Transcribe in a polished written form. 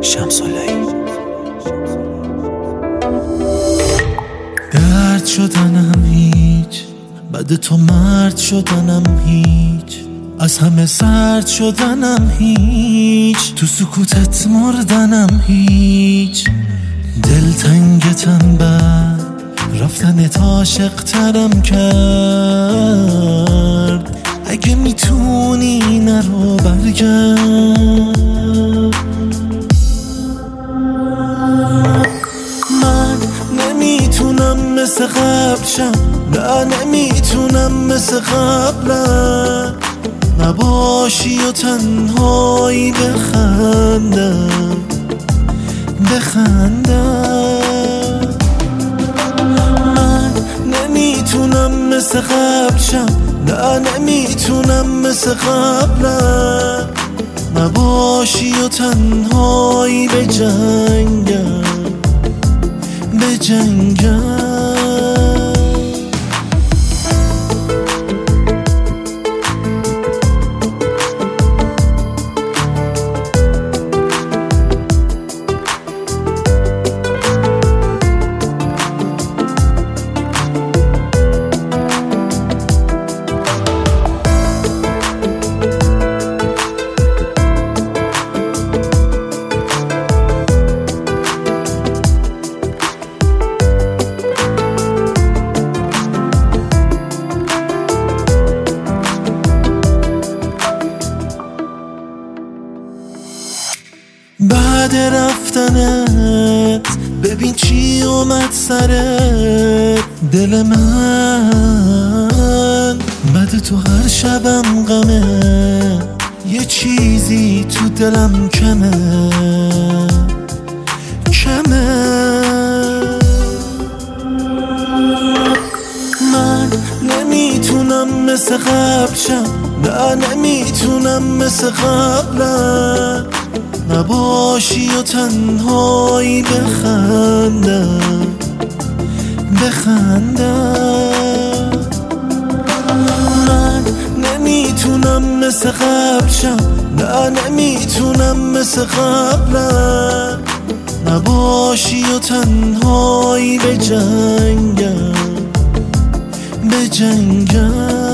شمس‌اللهی. درد شدنم هیچ، بعد تو مرد شدنم هیچ، از همه سرد شدنم هیچ، تو سکوتت مردنم هیچ. دلتنگتم بعد رفتنت عاشق‌ترم کرد، اگه میتونی نرو برگرد. من نمیتونم مثل قبل شم، نه نمیتونم مثل قبلم، نباشی و تنهایی بخندم. من نمیتونم مثل قبل شم، نه نمیتونم مثل قبلم، نباشی و تنهایی بجنگم. بعد رفتنت ببین چی اومد سرت، دل من بعد تو هر شبم غمه، یه چیزی تو دلم کمه. من نمیتونم مثل قبل شم، نه نمیتونم مثل قبلم، نباشی و تنهایی بخندم. من نمیتونم مثل قبل شم، نه نمیتونم مثل قبلم، نباشی و تنهایی بجنگم.